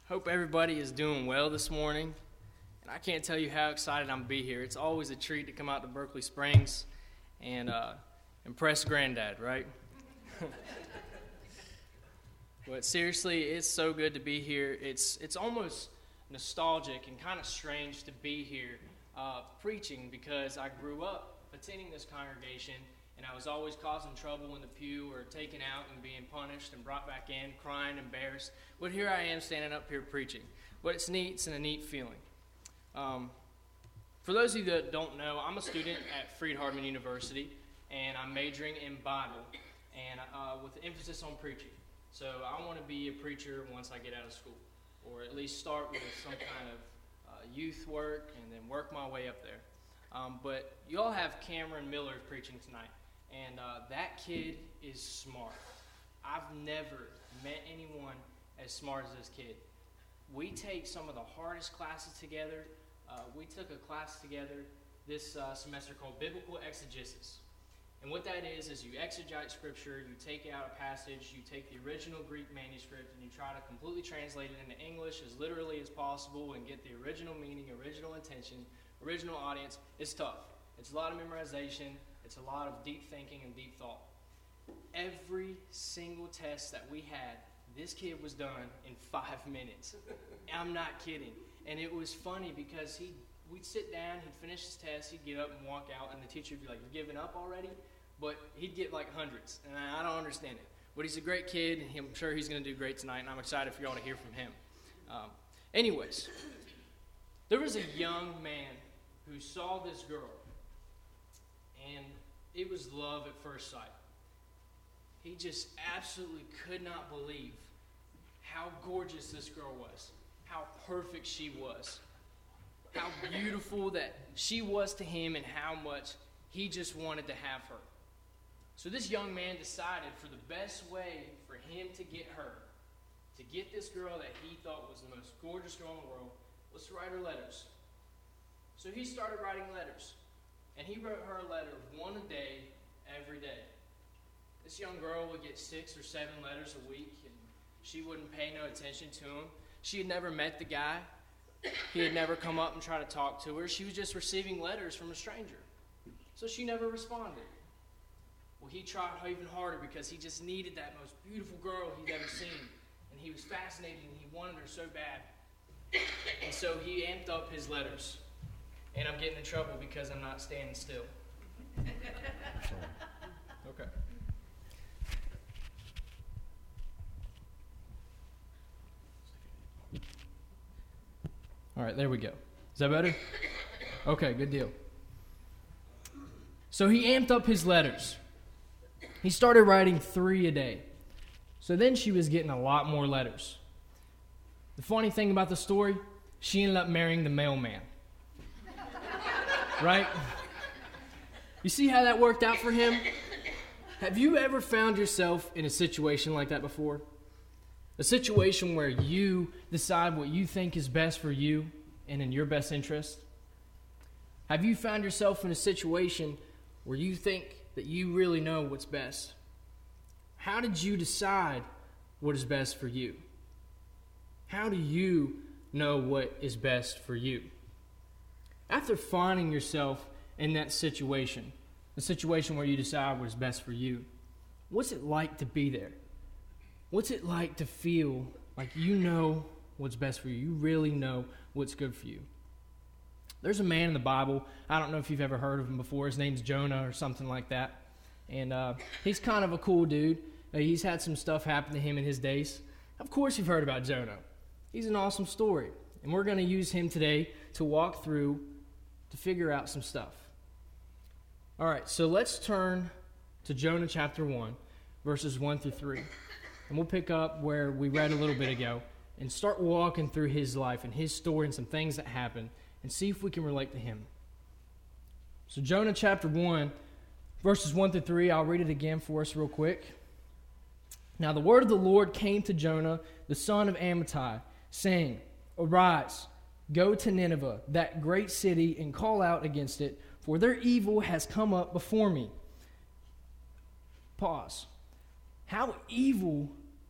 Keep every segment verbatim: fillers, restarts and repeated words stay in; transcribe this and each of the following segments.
Hope everybody is doing well this morning. And I can't tell you how excited I'm to be here. It's always a treat to come out to Berkeley Springs and uh, impress Granddad, right? But seriously, it's so good to be here. It's it's almost nostalgic and kind of strange to be here uh, preaching because I grew up attending this congregation and I was always causing trouble in the pew or taken out and being punished and brought back in, crying, embarrassed. But here I am standing up here preaching. But it's neat. It's a neat feeling. Um, for those of you that don't know, I'm a student at Freed-Hardeman University, and I'm majoring in Bible, and uh, with emphasis on preaching. So I want to be a preacher once I get out of school, or at least start with some kind of uh, youth work and then work my way up there. Um, but you all have Cameron Miller preaching tonight, and uh, that kid is smart. I've never met anyone as smart as this kid. We take some of the hardest classes together. Uh, we took a class together this uh, semester called Biblical Exegesis. And what that is, is you exegete Scripture, you take out a passage, you take the original Greek manuscript, and you try to completely translate it into English as literally as possible and get the original meaning, original intention, original audience. It's tough. It's a lot of memorization. It's a lot of deep thinking and deep thought. Every single test that we had, this kid was done in five minutes. I'm not kidding. And it was funny because he, we'd sit down, he'd finish his test, he'd get up and walk out, and the teacher would be like, "You're giving up already?" But he'd get like hundreds, and I don't understand it. But he's a great kid, and I'm sure he's going to do great tonight, and I'm excited for y'all to hear from him. Um, anyways, there was a young man who saw this girl, and it was love at first sight. He just absolutely could not believe how gorgeous this girl was, how perfect she was, how beautiful that she was to him, and how much he just wanted to have her. So this young man decided for the best way for him to get her, to get this girl that he thought was the most gorgeous girl in the world, was to write her letters. So he started writing letters, and he wrote her a letter one a day, every day. This young girl would get six or seven letters a week, and she wouldn't pay no attention to him. She had never met the guy. He had never come up and tried to talk to her. She was just receiving letters from a stranger. So she never responded. Well, he tried even harder because he just needed that most beautiful girl he'd ever seen. And he was fascinated and he wanted her so bad. And so he amped up his letters. And I'm getting in trouble because I'm not standing still. Okay. All right, there we go. Is that better? Okay, good deal. So he amped up his letters. He started writing three a day. So then she was getting a lot more letters. The funny thing about the story, she ended up marrying the mailman. Right? You see how that worked out for him? Have you ever found yourself in a situation like that before? A situation where you decide what you think is best for you and in your best interest? Have you found yourself in a situation where you think that you really know what's best? How did you decide what is best for you? How do you know what is best for you? After finding yourself in that situation, the situation where you decide what is best for you, what's it like to be there? What's it like to feel like you know what's best for you? You really know what's good for you. There's a man in the Bible. I don't know if you've ever heard of him before. His name's Jonah or something like that. And uh, he's kind of a cool dude. Uh, he's had some stuff happen to him in his days. Of course you've heard about Jonah. He's an awesome story. And we're going to use him today to walk through, to figure out some stuff. All right, so let's turn to Jonah chapter one, verses one through three. And we'll pick up where we read a little bit ago and start walking through his life and his story and some things that happened and see if we can relate to him. So Jonah chapter one, verses one through three, I'll read it again for us real quick. Now the word of the Lord came to Jonah, the son of Amittai, saying, "Arise, go to Nineveh, that great city, and call out against it, for their evil has come up before me." Pause. How evil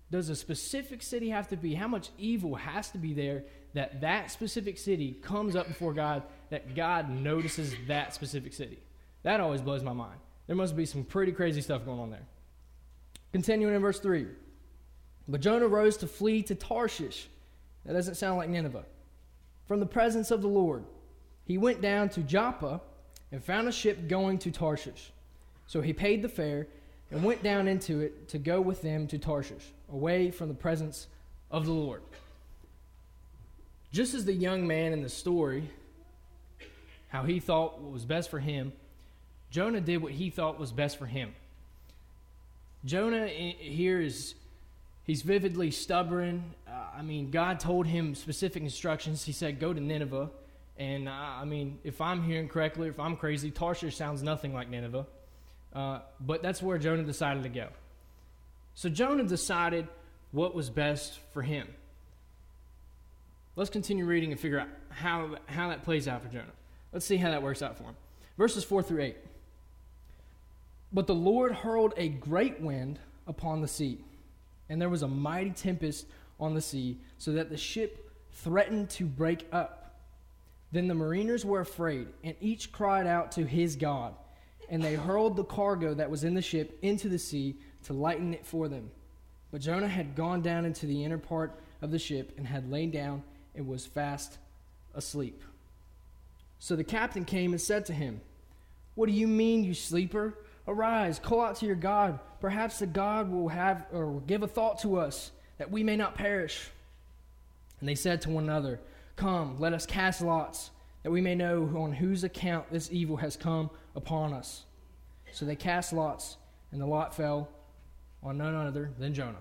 does a specific city have to be? How much evil has to be there that that specific city comes up before God, that God notices that specific city? That always blows my mind. There must be some pretty crazy stuff going on there. Continuing in verse three. But Jonah rose to flee to Tarshish. That doesn't sound like Nineveh. From the presence of the Lord. He went down to Joppa and found a ship going to Tarshish. So he paid the fare and went down into it to go with them to Tarshish, away from the presence of the Lord. Just as the young man in the story, how he thought what was best for him, Jonah did what he thought was best for him. Jonah here is, he's vividly stubborn. Uh, I mean, God told him specific instructions. He said, go to Nineveh. And, uh, I mean, if I'm hearing correctly, if I'm crazy, Tarshish sounds nothing like Nineveh. Uh, but that's where Jonah decided to go. So Jonah decided what was best for him. Let's continue reading and figure out how, how that plays out for Jonah. Let's see how that works out for him. Verses four through eight. But the Lord hurled a great wind upon the sea, and there was a mighty tempest on the sea, so that the ship threatened to break up. Then the mariners were afraid, and each cried out to his God. And they hurled the cargo that was in the ship into the sea to lighten it for them. But Jonah had gone down into the inner part of the ship and had lain down and was fast asleep. So the captain came and said to him, What do you mean, you sleeper? Arise, call out to your God. Perhaps the God will have or will give a thought to us, that we may not perish. And they said to one another, Come, let us cast lots, that we may know on whose account this evil has come upon us. So they cast lots, and the lot fell on none other than Jonah.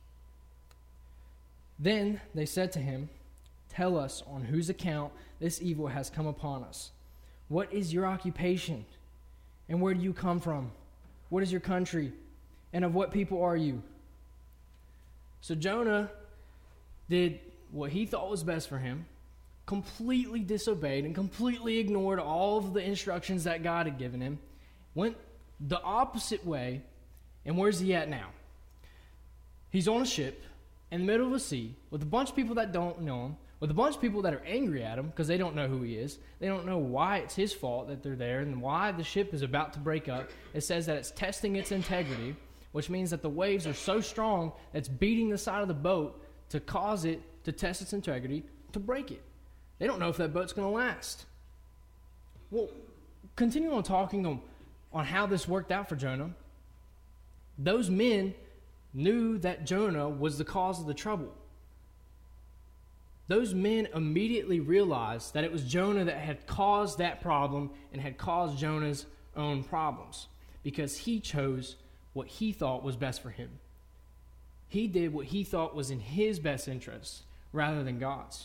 Then they said to him, Tell us on whose account this evil has come upon us. What is your occupation? And where do you come from? What is your country? And of what people are you? So Jonah did what he thought was best for him, completely disobeyed and completely ignored all of the instructions that God had given him, went the opposite way, and where's he at now? He's on a ship in the middle of a sea with a bunch of people that don't know him, with a bunch of people that are angry at him because they don't know who he is. They don't know why it's his fault that they're there and why the ship is about to break up. It says that it's testing its integrity, which means that the waves are so strong that it's beating the side of the boat to cause it to test its integrity to break it. They don't know if that boat's going to last. Well, continuing on talking on, on how this worked out for Jonah, those men knew that Jonah was the cause of the trouble. Those men immediately realized that it was Jonah that had caused that problem and had caused Jonah's own problems because he chose what he thought was best for him. He did what he thought was in his best interest rather than God's.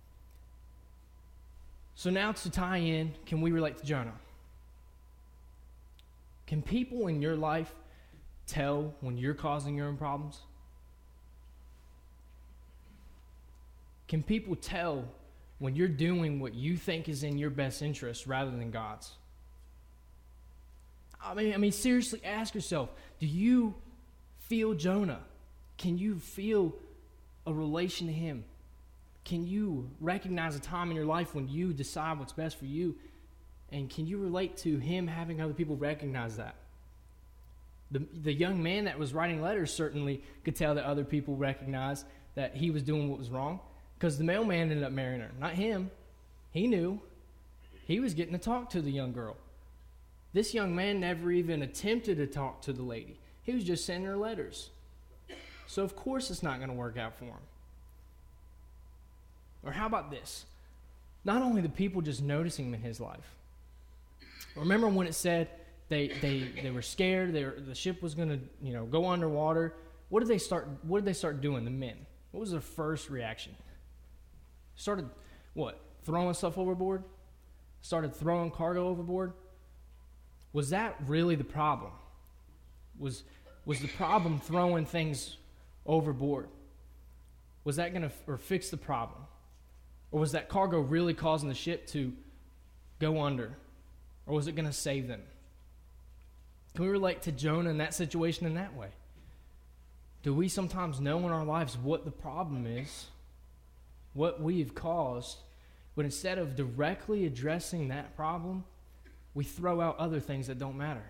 So now to tie in, can we relate to Jonah? Can people in your life tell when you're causing your own problems? Can people tell when you're doing what you think is in your best interest rather than God's? I mean, I mean, seriously, ask yourself, do you feel Jonah? Can you feel a relation to him? Can you recognize a time in your life when you decide what's best for you? And can you relate to him having other people recognize that? The, the young man that was writing letters certainly could tell that other people recognized that he was doing what was wrong because the mailman ended up marrying her, not him. He knew. He was getting to talk to the young girl. This young man never even attempted to talk to the lady. He was just sending her letters. So of course it's not going to work out for him. Or how about this? Not only the people just noticing him in his life. Remember when it said they they, they were scared, they were, the ship was going to, you know, go underwater. What did they start what did they start doing, the men? What was their first reaction? Started what? Throwing stuff overboard? Started throwing cargo overboard? Was that really the problem? Was was the problem throwing things overboard? Was that going to f- or fix the problem? Or was that cargo really causing the ship to go under? Or was it going to save them? Can we relate to Jonah in that situation in that way? Do we sometimes know in our lives what the problem is, what we've caused, but instead of directly addressing that problem, we throw out other things that don't matter?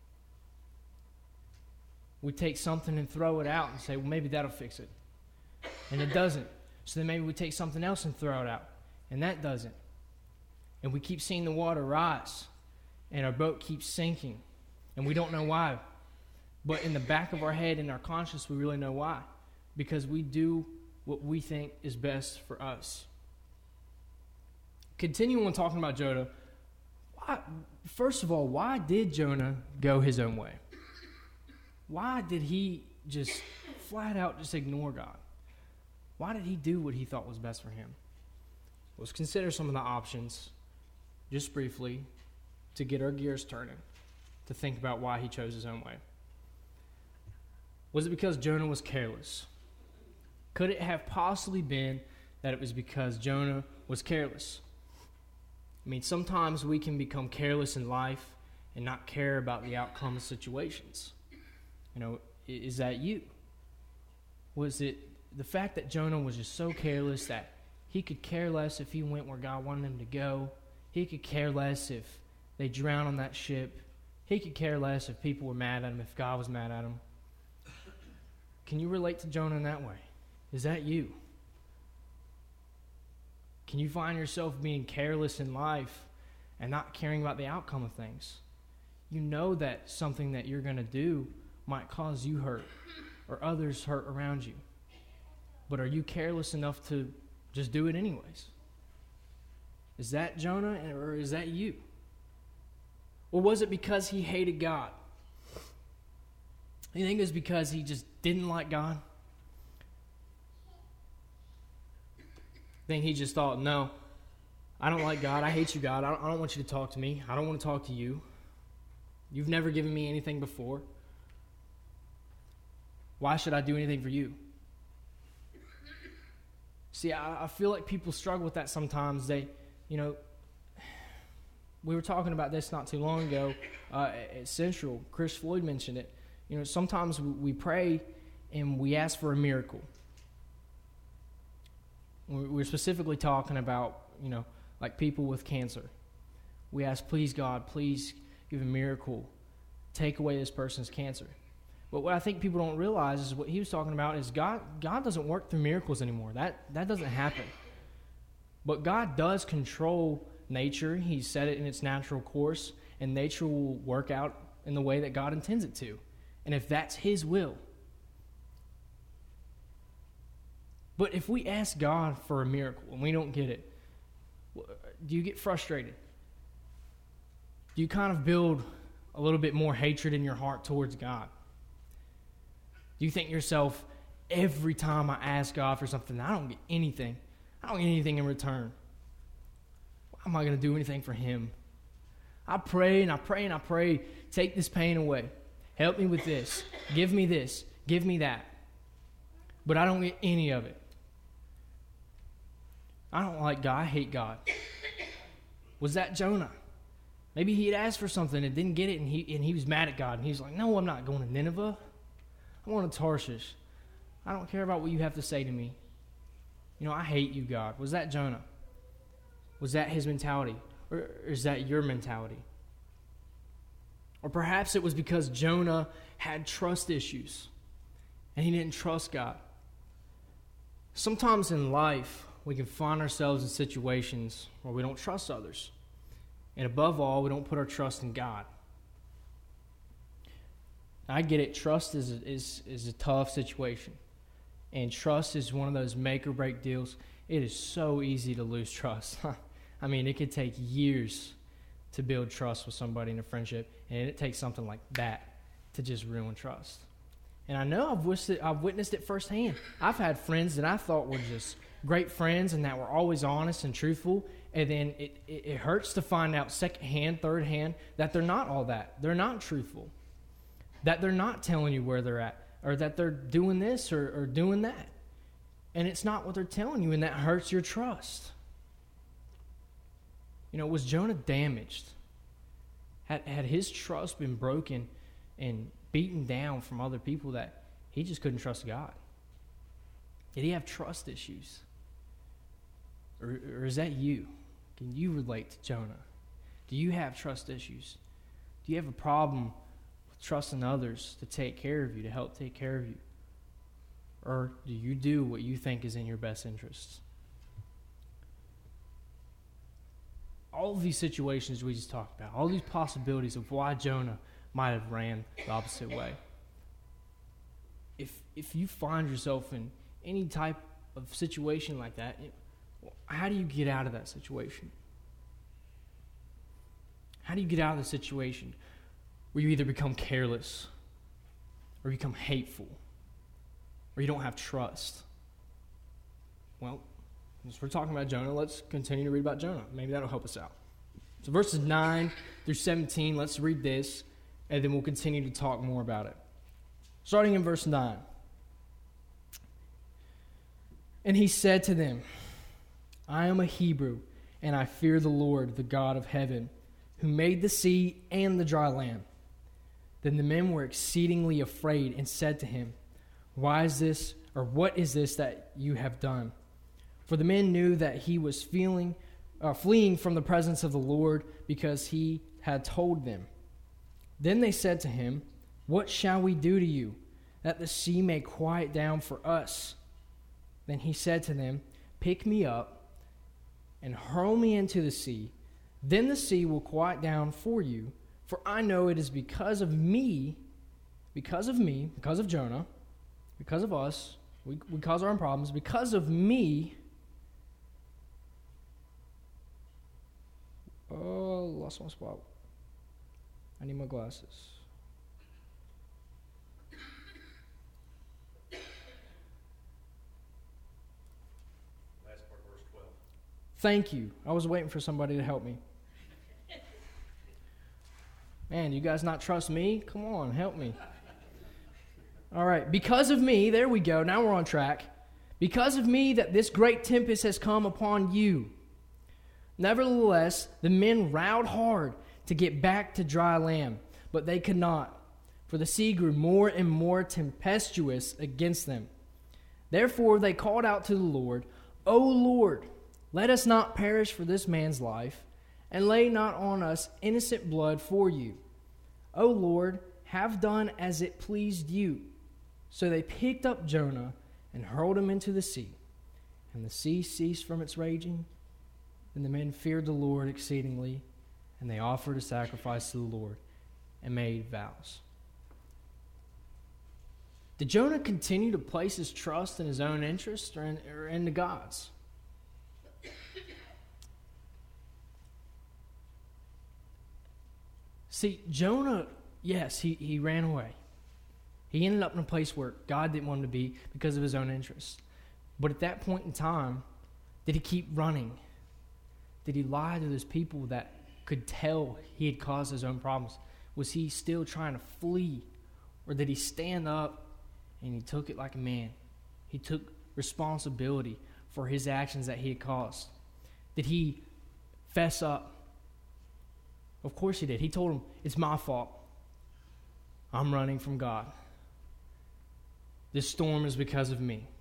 We take something and throw it out and say, well, maybe that'll fix it. And it doesn't. So then maybe we take something else and throw it out. And that doesn't. And we keep seeing the water rise. And our boat keeps sinking. And we don't know why. But in the back of our head, in our conscience, we really know why. Because we do what we think is best for us. Continuing on talking about Jonah, why, first of all, why did Jonah go his own way? Why did he just flat out just ignore God? Why did he do what he thought was best for him? Let's consider some of the options, just briefly, to get our gears turning, to think about why he chose his own way. Was it because Jonah was careless? Could it have possibly been that it was because Jonah was careless? I mean, sometimes we can become careless in life and not care about the outcome of situations. You know, is that you? Was it the fact that Jonah was just so careless that he could care less if he went where God wanted him to go? He could care less if they drowned on that ship. He could care less if people were mad at him, if God was mad at him. Can you relate to Jonah in that way? Is that you? Can you find yourself being careless in life and not caring about the outcome of things? You know that something that you're going to do might cause you hurt or others hurt around you. But are you careless enough to just do it anyways? Is that Jonah, or is that you? Or was it because he hated God? You think it was because he just didn't like God? Think he just thought, no, I don't like God. I hate you, God. I don't, I don't want you to talk to me. I don't want to talk to you. You've never given me anything before. Why should I do anything for you? See, I, I feel like people struggle with that sometimes. They, you know, we were talking about this not too long ago uh, at Central. Chris Floyd mentioned it. You know, sometimes we, we pray and we ask for a miracle. We're specifically talking about, you know, like people with cancer. We ask, please, God, please give a miracle. Take away this person's cancer. But what I think people don't realize is what he was talking about is God God doesn't work through miracles anymore. That that doesn't happen. But God does control nature. He set it in its natural course, and nature will work out in the way that God intends it to. And if that's his will. But if we ask God for a miracle and we don't get it, do you get frustrated? Do you kind of build a little bit more hatred in your heart towards God? Do you think to yourself, every time I ask God for something, I don't get anything. I don't get anything in return. Why am I going to do anything for him? I pray and I pray and I pray, take this pain away. Help me with this. Give me this. Give me that. But I don't get any of it. I don't like God. I hate God. Was that Jonah? Maybe he had asked for something and didn't get it, and he and he was mad at God. And he was like, no, I'm not going to Nineveh. I'm going to Tarshish. I don't care about what you have to say to me. You know, I hate you, God. Was that Jonah? Was that his mentality? Or is that your mentality? Or perhaps it was because Jonah had trust issues and he didn't trust God. Sometimes in life, we can find ourselves in situations where we don't trust others. And above all, we don't put our trust in God. I get it. Trust is a, is, is a tough situation. And trust is one of those make or break deals. It is so easy to lose trust. I mean, it could take years to build trust with somebody in a friendship. And it takes something like that to just ruin trust. And I know I've witnessed it, I've witnessed it firsthand. I've had friends that I thought were just great friends and that were always honest and truthful. And then it, it, it hurts to find out second hand, third hand, that they're not all that. They're not truthful. That they're not telling you where they're at. Or that they're doing this or, or doing that. And it's not what they're telling you, and that hurts your trust. You know, was Jonah damaged? Had, had his trust been broken and beaten down from other people that he he just couldn't trust God. Did he have trust issues? Or, or is that you? Can you relate to Jonah? Do you have trust issues? Do you have a problem with trusting others to take care of you, to help take care of you? Or do you do what you think is in your best interests? All of these situations we just talked about, all these possibilities of why Jonah might have ran the opposite way. If if you find yourself in any type of situation like that, how do you get out of that situation? How do you get out of the situation where you either become careless or you become hateful or you don't have trust? Well, since we're talking about Jonah, let's continue to read about Jonah. Maybe that'll help us out. So verses nine through seventeen, let's read this, and then we'll continue to talk more about it. Starting in verse nine. And he said to them, I am a Hebrew, and I fear the Lord, the God of heaven, who made the sea and the dry land. Then the men were exceedingly afraid and said to him, Why is this, or what is this that you have done? For the men knew that he was feeling, uh, fleeing from the presence of the Lord, because he had told them. Then they said to him, What shall we do to you, that the sea may quiet down for us? Then he said to them, Pick me up and hurl me into the sea. Then the sea will quiet down for you, for I know it is because of me, because of me, because of Jonah, because of us, we, we cause our own problems, because of me. Oh, lost my spot. I need my glasses. Last part, verse twelve. Thank you. I was waiting for somebody to help me. Man, you guys not trust me? Come on, help me. All right, because of me, there we go. Now we're on track. Because of me that this great tempest has come upon you. Nevertheless, the men rowed hard to get back to dry land, but they could not, for the sea grew more and more tempestuous against them. Therefore they called out to the Lord, O Lord, let us not perish for this man's life, and lay not on us innocent blood for you. O Lord, have done as it pleased you. So they picked up Jonah and hurled him into the sea, and the sea ceased from its raging. Then the men feared the Lord exceedingly, and they offered a sacrifice to the Lord and made vows. Did Jonah continue to place his trust in his own interest or in, or in God's? See, Jonah, yes, he, he ran away. He ended up in a place where God didn't want him to be because of his own interests. But at that point in time, did he keep running? Did he lie to those people that could tell he had caused his own problems? Was he still trying to flee? Or did he stand up and he took it like a man? He took responsibility for his actions that he had caused. Did he fess up? Of course he did. He told him, it's my fault. I'm running from God. This storm is because of me.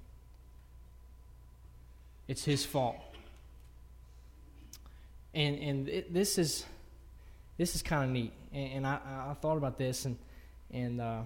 It's his fault. And and it, this is this is kind of neat. And, and I, I thought about this, and and uh,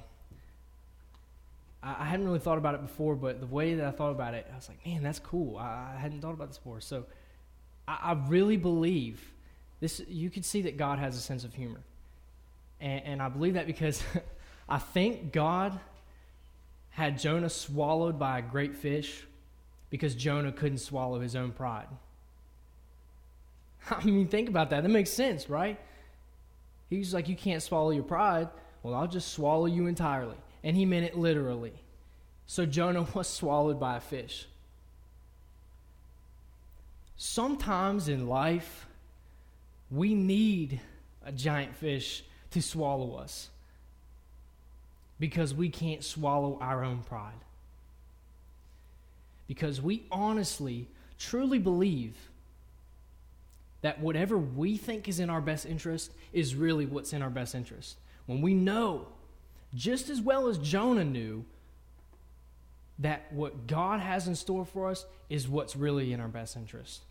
I, I hadn't really thought about it before, but the way that I thought about it, I was like, man, that's cool. I, I hadn't thought about this before. So I, I really believe this. You could see that God has a sense of humor, and, and I believe that because I think God had Jonah swallowed by a great fish because Jonah couldn't swallow his own pride. I mean, think about that. That makes sense, right? He's like, you can't swallow your pride. Well, I'll just swallow you entirely. And he meant it literally. So Jonah was swallowed by a fish. Sometimes in life, we need a giant fish to swallow us because we can't swallow our own pride. Because we honestly, truly believe that whatever we think is in our best interest is really what's in our best interest. When we know, just as well as Jonah knew, that what God has in store for us is what's really in our best interest.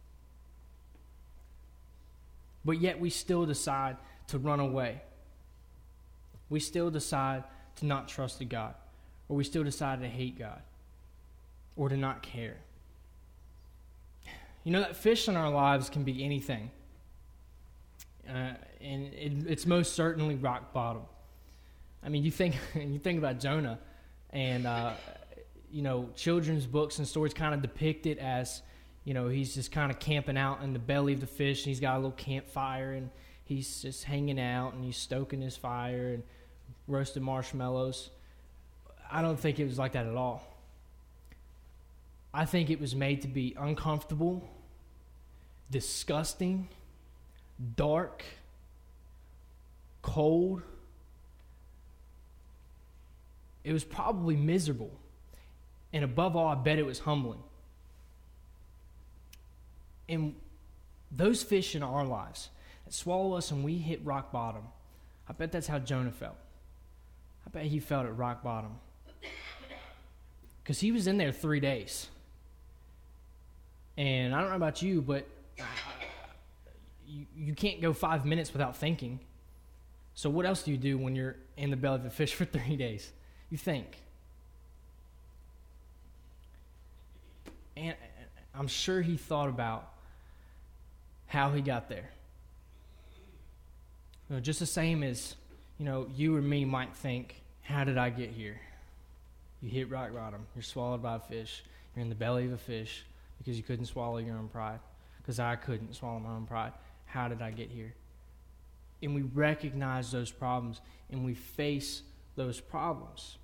But yet we still decide to run away. We still decide to not trust in God. Or we still decide to hate God. Or to not care. You know, that fish in our lives can be anything. Uh, and it, it's most certainly rock bottom. I mean, you think you think about Jonah, and uh, you know, children's books and stories kind of depict it as, you know, he's just kind of camping out in the belly of the fish, and he's got a little campfire, and he's just hanging out, and he's stoking his fire and roasting marshmallows. I don't think it was like that at all. I think it was made to be uncomfortable, disgusting, dark, cold. It was probably miserable. And above all, I bet it was humbling. And those fish in our lives that swallow us and we hit rock bottom, I bet that's how Jonah felt. I bet he felt at rock bottom. Because he was in there three days. And I don't know about you, but you, you can't go five minutes without thinking. So what else do you do when you're in the belly of a fish for three days? You think. And I'm sure he thought about how he got there. You know, just the same as, you know, you or me might think, how did I get here? You hit rock bottom. You're swallowed by a fish. You're in the belly of a fish because you couldn't swallow your own pride. Because I couldn't swallow my own pride. How did I get here? And we recognize those problems and we face those problems.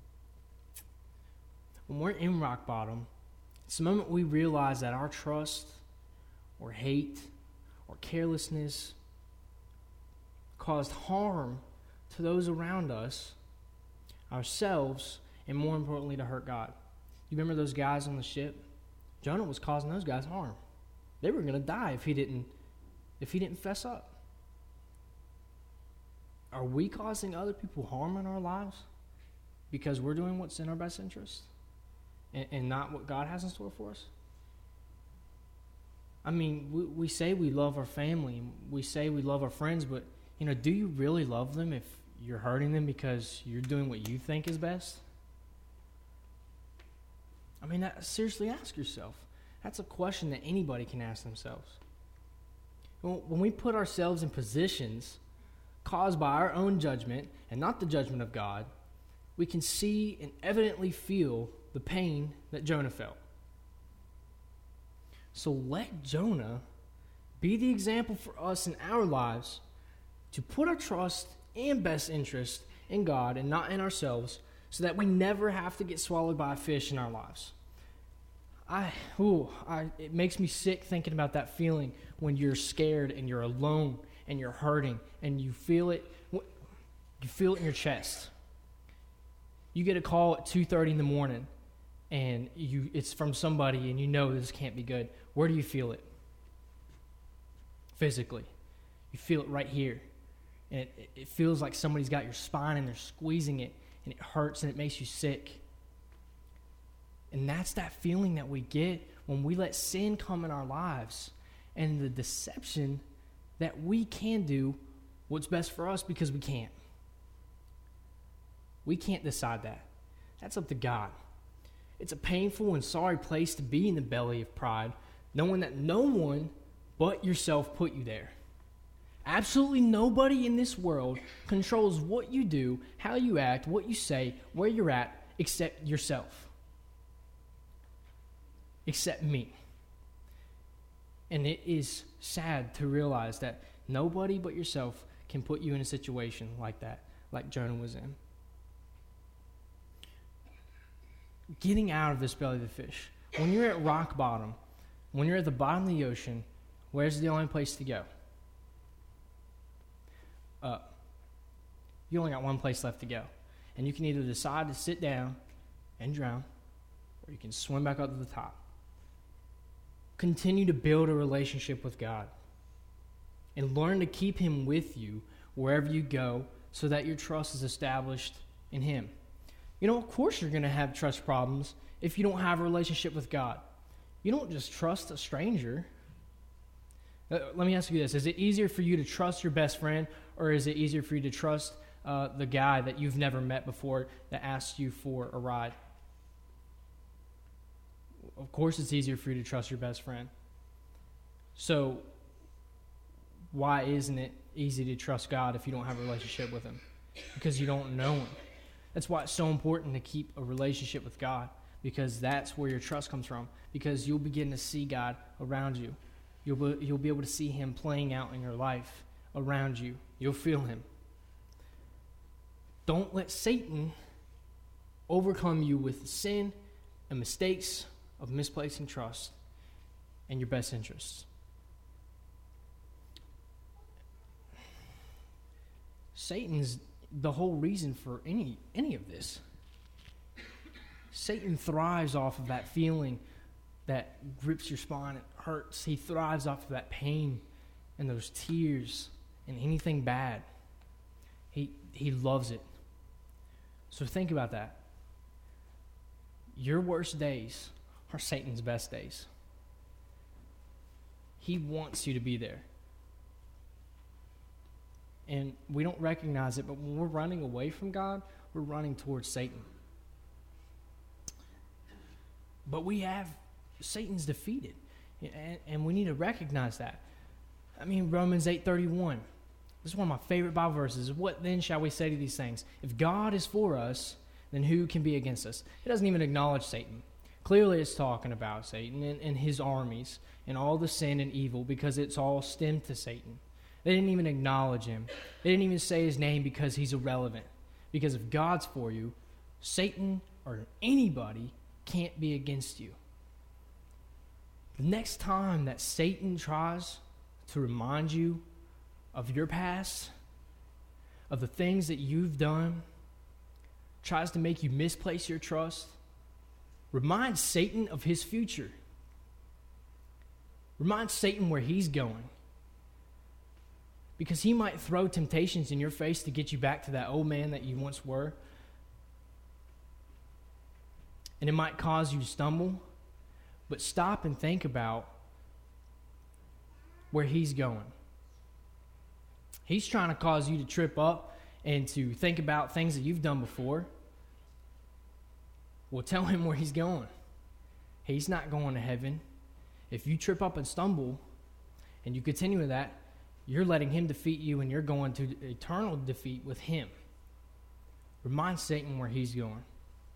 When we're in rock bottom, it's the moment we realize that our trust or hate or carelessness caused harm to those around us, ourselves, and more importantly, to hurt God. You remember those guys on the ship? Jonah was causing those guys harm. They were going to die if he didn't, if he didn't fess up. Are we causing other people harm in our lives because we're doing what's in our best interest and, and not what God has in store for us? I mean, we, we say we love our family, we say we love our friends, but, you know, do you really love them if you're hurting them because you're doing what you think is best? I mean, that, seriously ask yourself. That's a question that anybody can ask themselves. When we put ourselves in positions caused by our own judgment and not the judgment of God, we can see and evidently feel the pain that Jonah felt. So let Jonah be the example for us in our lives to put our trust and best interest in God and not in ourselves, so that we never have to get swallowed by a fish in our lives. I, ooh, I, it makes me sick thinking about that feeling when you're scared and you're alone and you're hurting and you feel it, you feel it in your chest. You get a call at two thirty in the morning and you it's from somebody and you know this can't be good. Where do you feel it? Physically. You feel it right here. And it, it feels like somebody's got your spine and they're squeezing it, and it hurts and it makes you sick. And that's that feeling that we get when we let sin come in our lives, and the deception that we can do what's best for us because we can't. We can't decide that. That's up to God. It's a painful and sorry place to be in the belly of pride, knowing that no one but yourself put you there. Absolutely nobody in this world controls what you do, how you act, what you say, where you're at, except yourself. Except me. And it is sad to realize that nobody but yourself can put you in a situation like that, like Jonah was in. Getting out of this belly of the fish. When you're at rock bottom, when you're at the bottom of the ocean, where's the only place to go? Up. You only got one place left to go. And you can either decide to sit down and drown, or you can swim back up to the top. Continue to build a relationship with God and learn to keep Him with you wherever you go, so that your trust is established in Him. You know, of course you're going to have trust problems if you don't have a relationship with God. You don't just trust a stranger. Uh, let me ask you this. Is it easier for you to trust your best friend, or is it easier for you to trust uh, the guy that you've never met before that asks you for a ride? Of course it's easier for you to trust your best friend. So why isn't it easy to trust God if you don't have a relationship with him? Because you don't know him. That's why it's so important to keep a relationship with God, because that's where your trust comes from, because you'll begin to see God around you. You'll be, you'll be able to see him playing out in your life around you. You'll feel him. Don't let Satan overcome you with sin and mistakes of misplacing trust and your best interests. Satan's the whole reason for any any of this. Satan thrives off of that feeling that grips your spine, it hurts. He thrives off of that pain and those tears and anything bad. He he loves it. So think about that. Your worst days are Satan's best days. He wants you to be there. And we don't recognize it, but when we're running away from God, we're running towards Satan. But we have, Satan's defeated. And, and we need to recognize that. I mean, Romans eight thirty-one. This is one of my favorite Bible verses. What then shall we say to these things? If God is for us, then who can be against us? It doesn't even acknowledge Satan. Clearly it's talking about Satan and, and his armies and all the sin and evil, because it's all stemmed to Satan. They didn't even acknowledge him. They didn't even say his name because he's irrelevant. Because if God's for you, Satan or anybody can't be against you. The next time that Satan tries to remind you of your past, of the things that you've done, tries to make you misplace your trust, remind Satan of his future. Remind Satan where he's going. Because he might throw temptations in your face to get you back to that old man that you once were. And it might cause you to stumble. But stop and think about where he's going. He's trying to cause you to trip up and to think about things that you've done before. Well, tell him where he's going. He's not going to heaven. If you trip up and stumble and you continue with that, you're letting him defeat you, and you're going to eternal defeat with him. Remind Satan where he's going.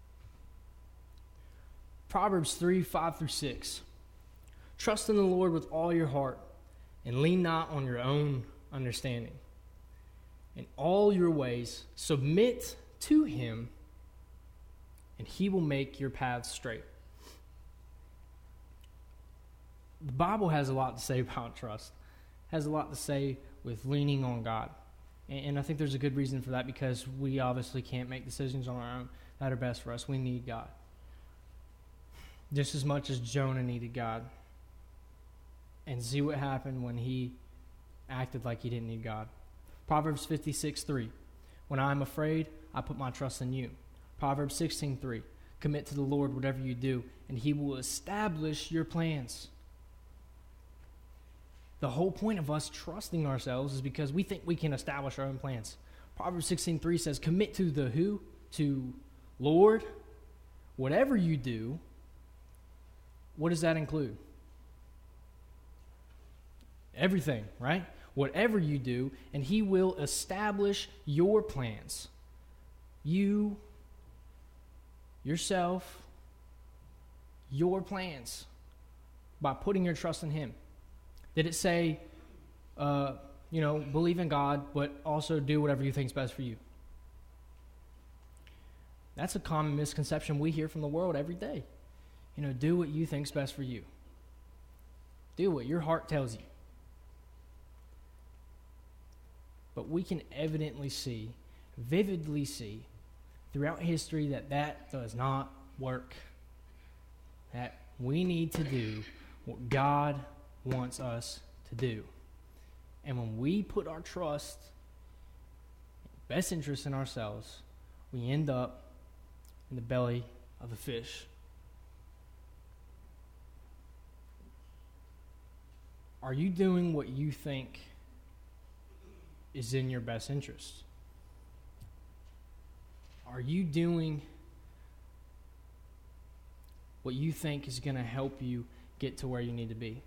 Proverbs three, five through six. Trust in the Lord with all your heart, and lean not on your own understanding. In all your ways, submit to him, and he will make your paths straight. The Bible has a lot to say about trust. Has a lot to say with leaning on God. And, and I think there's a good reason for that, because we obviously can't make decisions on our own that are best for us. We need God. Just as much as Jonah needed God. And see what happened when he acted like he didn't need God. Proverbs fifty-six, three. When I am afraid, I put my trust in you. Proverbs sixteen, three. Commit to the Lord whatever you do, and he will establish your plans. The whole point of us trusting ourselves is because we think we can establish our own plans. Proverbs sixteen, three says, commit to the who? To Lord. Whatever you do, what does that include? Everything, right? Whatever you do, and he will establish your plans. You, yourself, your plans, by putting your trust in him. Did it say, uh, you know, believe in God, but also do whatever you think is best for you? That's a common misconception we hear from the world every day. You know, do what you think is best for you. Do what your heart tells you. But we can evidently see, vividly see, throughout history that that does not work. That we need to do what God wants us to do. And when we put our trust, best interest in ourselves, we end up in the belly of the fish. Are you doing what you think is in your best interest? Are you doing what you think is going to help you get to where you need to be?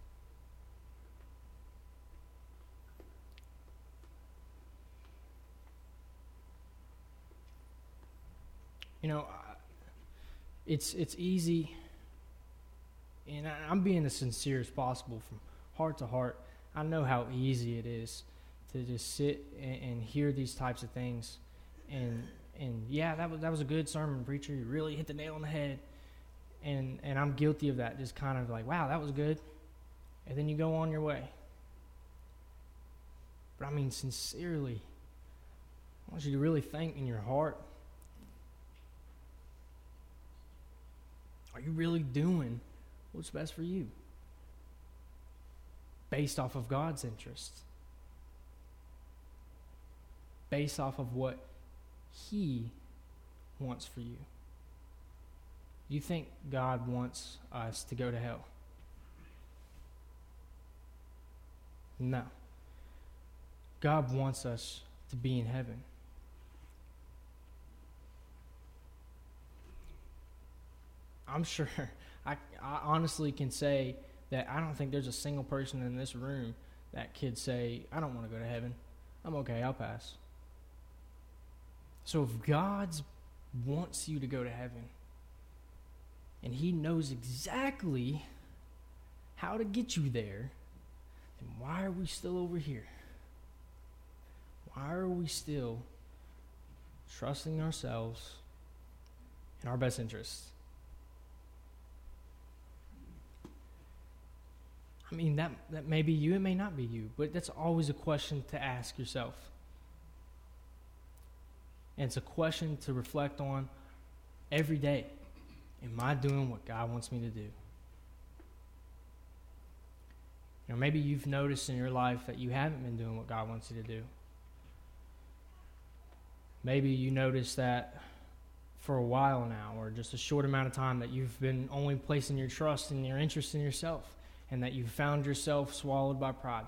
You know, it's it's easy, and I'm being as sincere as possible from heart to heart. I know how easy it is to just sit and, and hear these types of things, and and yeah, that was that was a good sermon, preacher. You really hit the nail on the head, and and I'm guilty of that. Just kind of like, wow, that was good, and then you go on your way. But I mean, sincerely, I want you to really think in your heart. Are you really doing what's best for you? Based off of God's interest. Based off of what He wants for you. You think God wants us to go to hell? No. God wants us to be in heaven. I'm sure, I, I honestly can say that I don't think there's a single person in this room that could say, I don't want to go to heaven. I'm okay, I'll pass. So if God wants you to go to heaven, and He knows exactly how to get you there, then why are we still over here? Why are we still trusting ourselves in our best interests? I mean, that, that may be you, it may not be you, but that's always a question to ask yourself. And it's a question to reflect on every day. Am I doing what God wants me to do? You know, maybe you've noticed in your life that you haven't been doing what God wants you to do. Maybe you noticed that for a while now, or just a short amount of time, that you've been only placing your trust and your interest in yourself, and that you've found yourself swallowed by pride.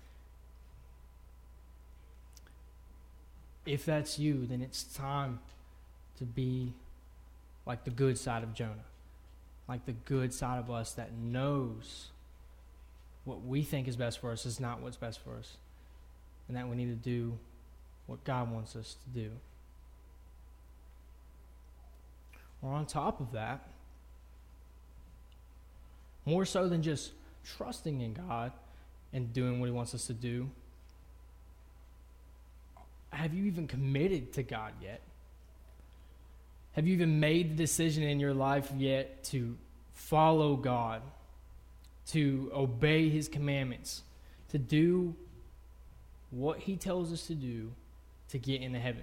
If that's you, then it's time to be like the good side of Jonah, like the good side of us that knows what we think is best for us is not what's best for us, and that we need to do what God wants us to do. Or on top of that, more so than just trusting in God and doing what He wants us to do, have you even committed to God yet? Have you even made the decision in your life yet to follow God, to obey His commandments, to do what He tells us to do to get into heaven?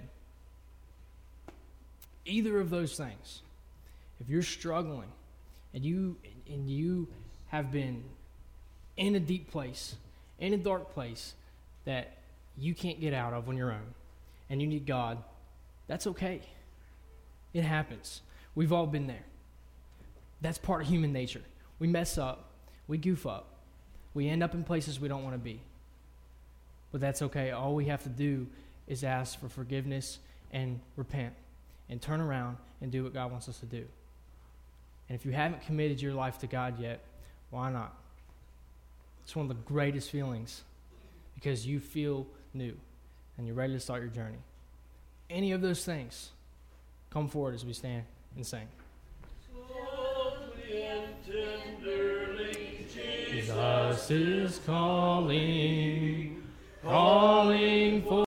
Either of those things. If you're struggling and you and you have been in a deep place, in a dark place that you can't get out of on your own, and you need God, that's okay. It happens. We've all been there. That's part of human nature. We mess up. We goof up. We end up in places we don't want to be. But that's okay. All we have to do is ask for forgiveness and repent and turn around and do what God wants us to do. And if you haven't committed your life to God yet, why not? It's one of the greatest feelings, because you feel new and you're ready to start your journey. Any of those things, come forward as we stand and sing. Softly and tenderly, Jesus is calling, calling for